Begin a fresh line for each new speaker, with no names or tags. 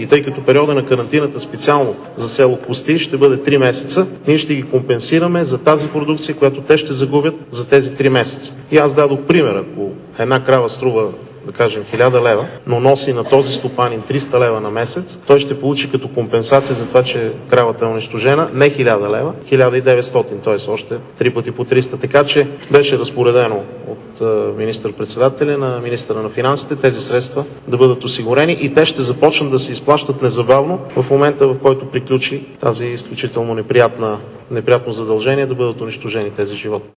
И тъй като периода на карантината специално за село Костир ще бъде 3 месеца, ние ще ги компенсираме за тази продукция, която те ще загубят за тези 3 месеца. И аз дадох пример, ако една крава струва, да кажем, 1000 лева, но носи на този стопанин 300 лева на месец, той ще получи като компенсация за това, че кравата е унищожена, не 1000 лева, 1900, т.е. още 3 пъти по 300. Така че беше разпоредено от министър-председателя на министъра на финансите тези средства да бъдат осигурени и те ще започнат да се изплащат незабавно в момента, в който приключи тази изключително неприятно задължение да бъдат унищожени тези животни.